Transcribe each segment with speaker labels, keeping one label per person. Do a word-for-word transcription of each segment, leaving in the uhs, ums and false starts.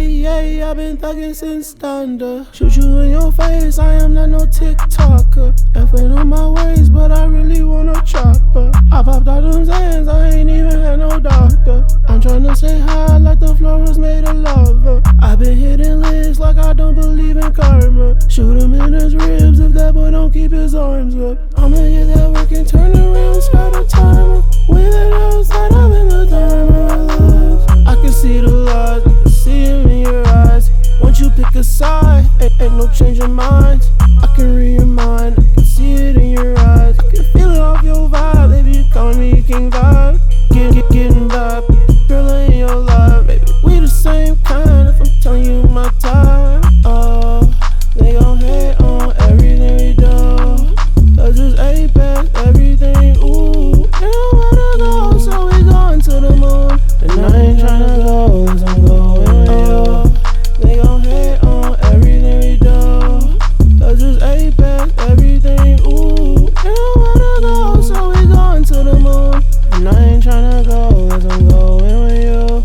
Speaker 1: like, yeah, I've been thugging since thunder. Shoot you in your face, I am not no TikToker. Effing on my ways, but I really want a chopper. I popped out them Zans, I ain't even had no doctor. I'm tryna say hi like the floor was made of lava. I've been hitting licks like I don't believe in karma. Shoot him in his ribs if that boy don't keep his arms up. I'ma get that work and turn around, start a timer. With it outside, I'm in the time of love. I can see the lies, I can see them in your eyes. Once you pick a side, ain't, ain't no changing minds. I can read your mind, I can see it in your eyes. I can feel it off your vibe, baby, you calling me King Vibe. Get, get, getting vibe, girl in your life, baby. We the same kind, if I'm telling you my time. Oh, they gon' hate on everything we do. That's just Apex, everything, ooh. They don't wanna go, so we going to the moon. And I ain't tryna go, cause I'm going with you. They gon' hate on everything we do. That's just Apex, everything, ooh. They don't wanna go, so we going to the moon. And I ain't tryna go, cause I'm going with you.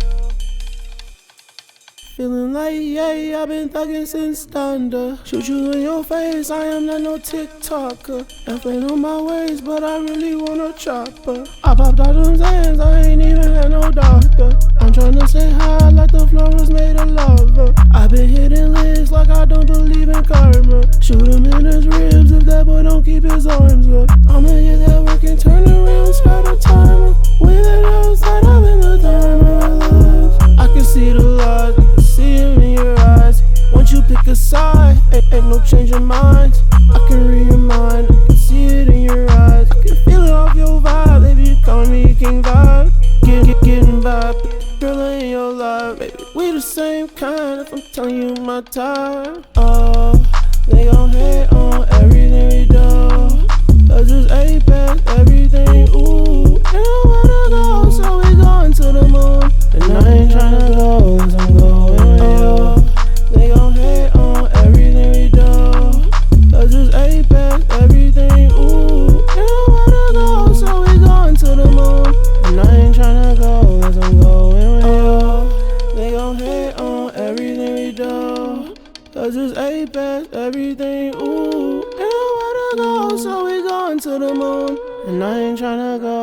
Speaker 1: Feeling like, yeah, I've been thugging since thunder. Shoot you in your face, I am not no TikToker. Effing on my ways, but I really want a chopper. I popped out them Zans, I ain't even had no doctor. I'm tryna say hi like the floor was made of lava. I've been hitting licks like I don't believe in karma. Shoot him in his ribs if that boy don't keep his arms up. I'ma get that work and turn around, start a timer. With it outside, I'm in the time of love. I can see the lies, I can see them in your eyes. Once you pick a side, ain't, ain't no changing minds. I can read your mind, I can see it in your eyes. I can feel it off your vibe, baby, you calling me King Vibe. Get, get, getting vibe, girl in your life, baby. We the same kind, if I'm telling you my time. Oh, they gon' hate on everything we do. That's just Apex, everything, ooh. They don't wanna go, so we going to the moon. And I ain't tryna go, cause I'm going with you. They gon' hate on everything we do. That's just Apex, everything, ooh. They don't wanna go, so we going to the moon. And I ain't tryna go, cause I'm going with you. They gon' hate on everything we do. That's just Apex, everything, ooh. They don't wanna go, so we going to the moon. And I ain't tryna go.